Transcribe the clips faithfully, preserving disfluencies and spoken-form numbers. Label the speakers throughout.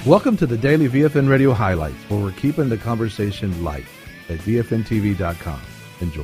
Speaker 1: Welcome to the Daily V F N Radio Highlights, where we're keeping the conversation light at V F N T V dot com. Enjoy.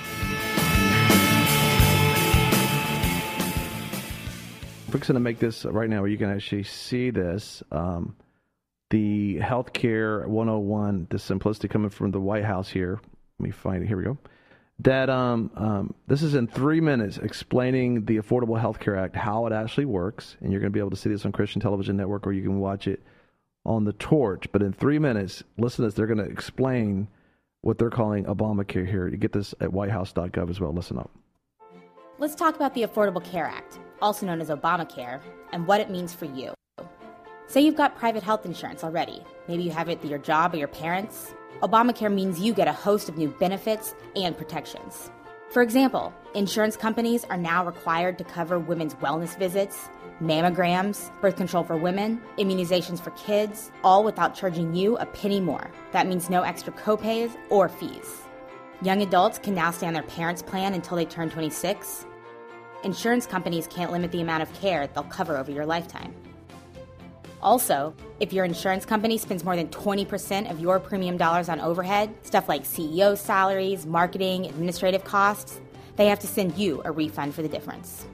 Speaker 1: We're going to make this right now where you can actually see this. Um, the Healthcare one oh one, the simplicity coming from the White House here. Let me find it. Here we go. That um, um, this is in three minutes explaining the Affordable Health Care Act, how it actually works. And you're going to be able to see this on Christian Television Network, or you can watch it on the Torch. But in three minutes, listen to this. They're going to explain what they're calling Obamacare here. You get this at white house dot gov as well. Listen up.
Speaker 2: Let's talk about the Affordable Care Act, also known as Obamacare, and what it means for you. Say you've got private health insurance already. Maybe you have it through your job or your parents. Obamacare means you get a host of new benefits and protections. For example, insurance companies are now required to cover women's wellness visits, mammograms, birth control for women, immunizations for kids, all without charging you a penny more. That means no extra copays or fees. Young adults can now stay on their parents' plan until they turn twenty-six. Insurance companies can't limit the amount of care they'll cover over your lifetime. Also, if your insurance company spends more than twenty percent of your premium dollars on overhead, stuff like C E O salaries, marketing, administrative costs, they have to send you a refund for the difference.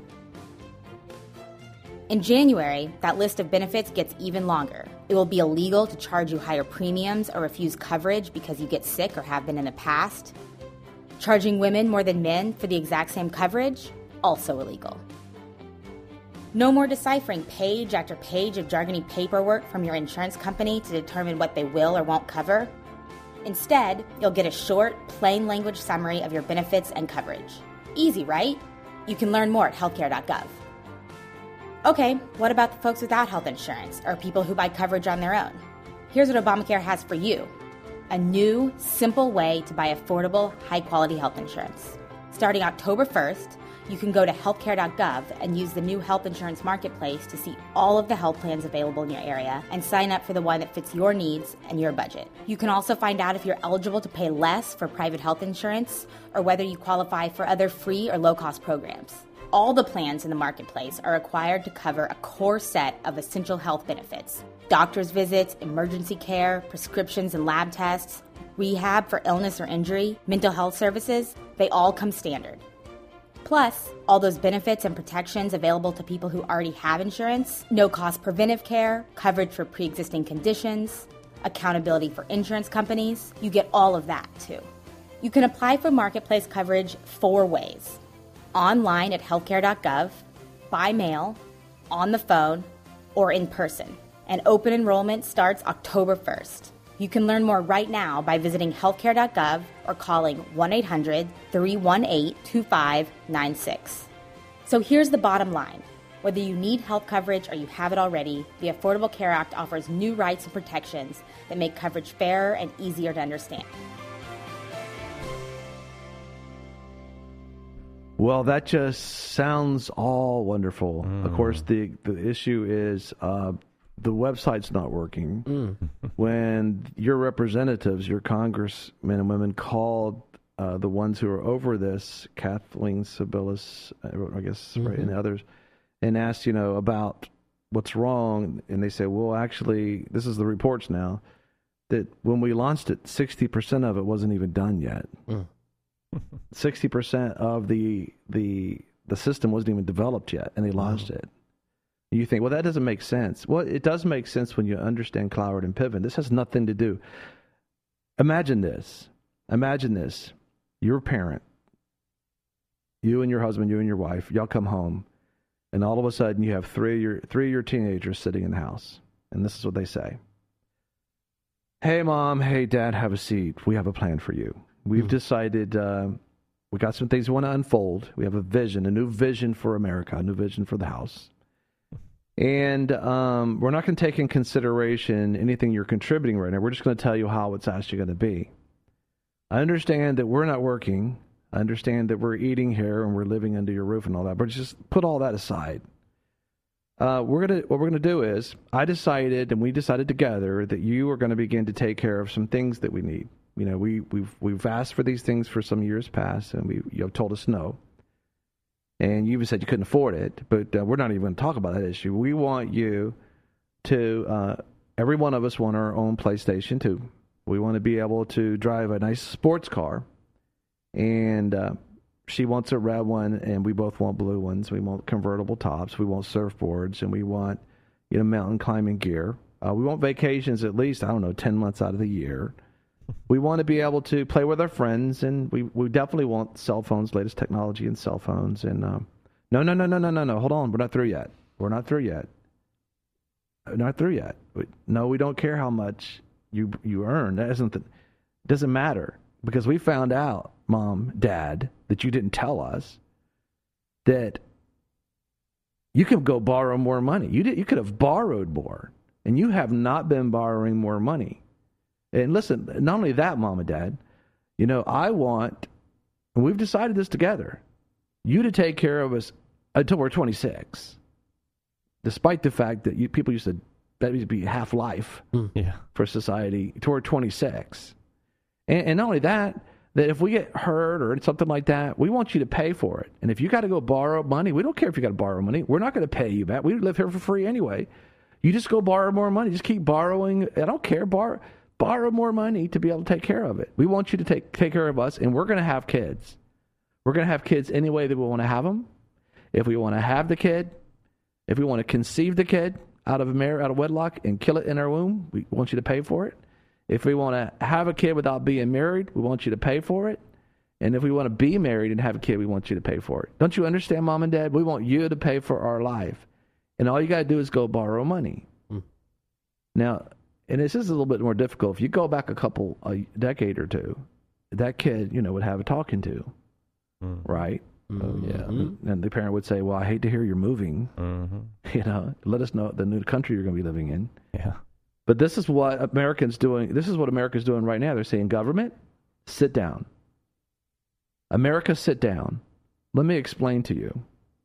Speaker 2: In January, that list of benefits gets even longer. It will be illegal to charge you higher premiums or refuse coverage because you get sick or have been in the past. Charging women more than men for the exact same coverage, also illegal. No more deciphering page after page of jargony paperwork from your insurance company to determine what they will or won't cover. Instead, you'll get a short, plain language summary of your benefits and coverage. Easy, right? You can learn more at healthcare dot gov. Okay, what about the folks without health insurance or people who buy coverage on their own? Here's what Obamacare has for you. A new, simple way to buy affordable, high-quality health insurance. Starting October first, you can go to healthcare dot gov and use the new health insurance marketplace to see all of the health plans available in your area and sign up for the one that fits your needs and your budget. You can also find out if you're eligible to pay less for private health insurance or whether you qualify for other free or low-cost programs. All the plans in the marketplace are required to cover a core set of essential health benefits: doctor's visits, emergency care, prescriptions and lab tests, rehab for illness or injury, mental health services. They all come standard. Plus, all those benefits and protections available to people who already have insurance: no-cost preventive care, coverage for pre-existing conditions, accountability for insurance companies. You get all of that, too. You can apply for marketplace coverage four ways: online at healthcare dot gov, by mail, on the phone, or in person. And open enrollment starts October first. You can learn more right now by visiting healthcare dot gov or calling one eight hundred, three one eight, two five nine six. So here's the bottom line. Whether you need health coverage or you have it already, the Affordable Care Act offers new rights and protections that make coverage fairer and easier to understand.
Speaker 1: Well, that just sounds all wonderful. Mm. Of course, the, the issue is uh, the website's not working. Mm. When your representatives, your congressmen and women called uh, the ones who are over this, Kathleen Sebelius, I guess, mm-hmm. right, and others, and asked, you know, about what's wrong, and they said, well, actually, this is the reports now, that when we launched it, sixty percent of it wasn't even done yet. Mm. sixty percent of the the the system wasn't even developed yet, and they launched wow. it. You think, well, that doesn't make sense. Well, it does make sense when you understand Cloward and Piven. This has nothing to do. Imagine this. Imagine this. You're a parent. You and your husband, you and your wife, y'all come home, and all of a sudden you have three of your, three of your teenagers sitting in the house, and this is what they say. Hey, Mom. Hey, Dad, have a seat. We have a plan for you. We've mm-hmm. decided uh, we got some things we want to unfold. We have a vision, a new vision for America, a new vision for the house. And um, we're not going to take in consideration anything you're contributing right now. We're just going to tell you how it's actually going to be. I understand that we're not working. I understand that we're eating here and we're living under your roof and all that. But just put all that aside. Uh, we're gonna what we're going to do is, I decided, and we decided together, that you are going to begin to take care of some things that we need. You know, we, we've we've asked for these things for some years past, and we you have told us no. And you even said you couldn't afford it, but uh, we're not even going to talk about that issue. We want you to uh, every one of us want our own PlayStation two. We want to be able to drive a nice sports car. And uh, she wants a red one, and we both want blue ones. We want convertible tops. We want surfboards, and we want, you know, mountain climbing gear. Uh, we want vacations at least, I don't know, ten months out of the year. We want to be able to play with our friends, and we, we definitely want cell phones, latest technology in cell phones. And um, no, no, no, no, no, no, no. Hold on. We're not through yet. We're not through yet. We're not through yet. We, no, we don't care how much you you earn. That isn't the, doesn't matter, because we found out, Mom, Dad, that you didn't tell us that you could go borrow more money. You did. You could have borrowed more, and you have not been borrowing more money. And listen, not only that, Mom and Dad, you know, I want, and we've decided this together, you to take care of us until we're twenty-six, despite the fact that you, people used to, that used to be half life
Speaker 3: mm, yeah.
Speaker 1: for society, toward twenty-six. And, and not only that, that if we get hurt or something like that, we want you to pay for it. And if you got to go borrow money, we don't care if you got to borrow money. We're not going to pay you back. We live here for free anyway. You just go borrow more money. Just keep borrowing. I don't care. Borrow. Borrow more money to be able to take care of it. We want you to take take care of us, and we're going to have kids. We're going to have kids any way that we want to have them. If we want to have the kid, if we want to conceive the kid out of a marriage, out of wedlock, and kill it in our womb, we want you to pay for it. If we want to have a kid without being married, we want you to pay for it. And if we want to be married and have a kid, we want you to pay for it. Don't you understand, Mom and Dad? We want you to pay for our life. And all you got to do is go borrow money. Mm. Now, and this is a little bit more difficult. If you go back a couple, a decade or two, that kid, you know, would have a talking to, mm. right?
Speaker 3: Mm-hmm.
Speaker 1: Yeah. Mm-hmm. And the parent would say, well, I hate to hear you're moving. Mm-hmm. You know, let us know the new country you're going to be living in.
Speaker 3: Yeah.
Speaker 1: But this is what Americans doing. This is what America's doing right now. They're saying, government, sit down. America, sit down. Let me explain to you.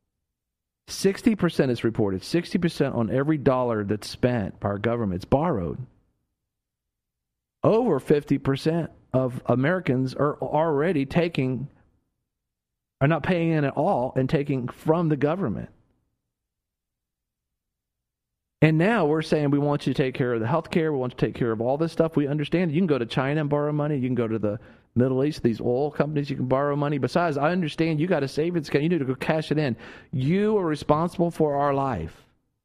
Speaker 1: sixty percent is reported. sixty percent on every dollar that's spent by our government is borrowed. Over fifty percent of Americans are already taking, are not paying in at all and taking from the government. And now we're saying we want you to take care of the health care. We want you to take care of all this stuff. We understand you can go to China and borrow money. You can go to the Middle East, these oil companies, you can borrow money. Besides, I understand you got a savings account. You need to go cash it in. You are responsible for our life.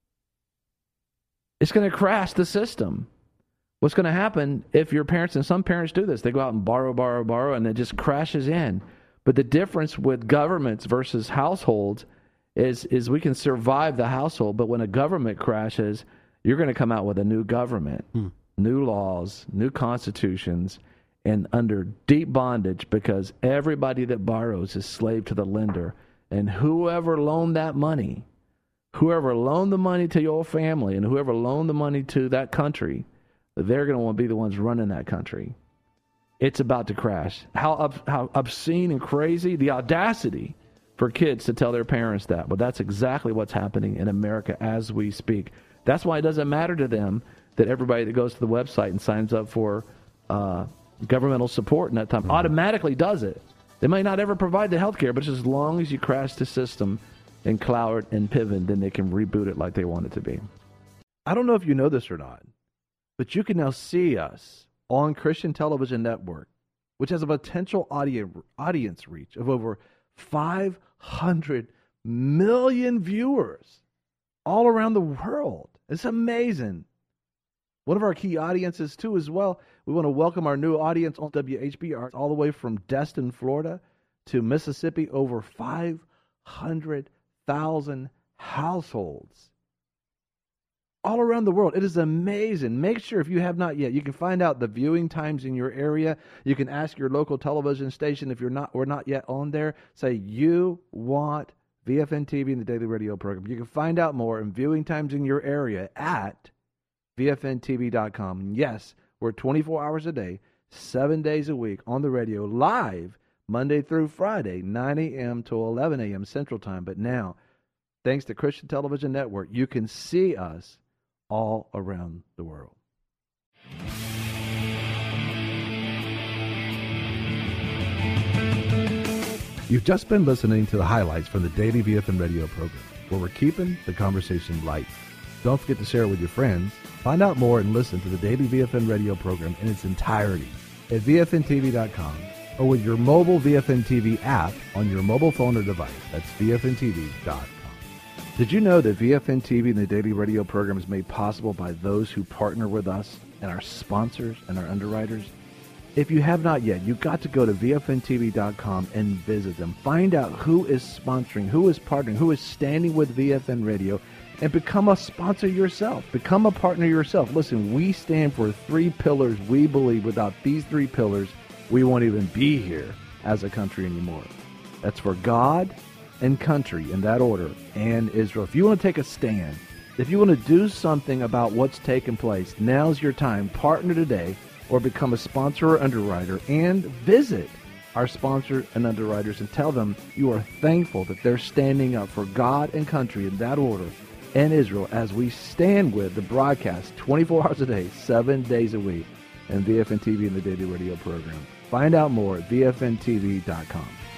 Speaker 1: It's going to crash the system. What's going to happen if your parents, and some parents do this, they go out and borrow, borrow, borrow, and it just crashes in. But the difference with governments versus households is, is we can survive the household, but when a government crashes, you're going to come out with a new government, hmm. new laws, new constitutions, and under deep bondage, because everybody that borrows is slave to the lender. And whoever loaned that money, whoever loaned the money to your family, and whoever loaned the money to that country, they're going to want to be the ones running that country. It's about to crash. How ob- how obscene and crazy, the audacity for kids to tell their parents that. But that's exactly what's happening in America as we speak. That's why it doesn't matter to them that everybody that goes to the website and signs up for uh, governmental support in that time mm-hmm. automatically does it. They might not ever provide the health care, but just as long as you crash the system and Cloward and Piven, then they can reboot it like they want it to be. I don't know if you know this or not, but you can now see us on Christian Television Network, which has a potential audience audience reach of over five hundred million viewers all around the world. It's amazing. One of our key audiences, too, as well, we want to welcome our new audience on W H B R all the way from Destin, Florida to Mississippi, over five hundred thousand households all around the world. It is amazing. Make sure, if you have not yet, you can find out the viewing times in your area. You can ask your local television station if you're not or not yet on there. Say you want V F N T V and the Daily Radio program. You can find out more and viewing times in your area at V F N T V dot com. Yes, we're twenty-four hours a day, seven days a week on the radio, live Monday through Friday, nine a.m. to eleven a.m. Central Time. But now, thanks to Christian Television Network, you can see us all around the world.
Speaker 4: You've just been listening to the highlights from the Daily V F N Radio program, where we're keeping the conversation light. Don't forget to share it with your friends Find out more and listen to the daily V F N radio program in its entirety at V F N T V dot com or with your mobile V F N T V app on your mobile phone or device. That's V F N T V dot com.
Speaker 1: Did you know that V F N T V and the daily radio program is made possible by those who partner with us and our sponsors and our underwriters? If you have not yet, you've got to go to V F N T V dot com and visit them. Find out who is sponsoring, who is partnering, who is standing with V F N Radio, and become a sponsor yourself. Become a partner yourself. Listen, we stand for three pillars. We believe without these three pillars, we won't even be here as a country anymore. That's for God and country in that order, and Israel. If you want to take a stand, if you want to do something about what's taking place, now's your time. Partner today or become a sponsor or underwriter, and visit our sponsors and underwriters and tell them you are thankful that they're standing up for God and country in that order and Israel as we stand with the broadcast twenty-four hours a day, seven days a week, and V F N T V and the Daily Radio program. Find out more at V F N T V dot com.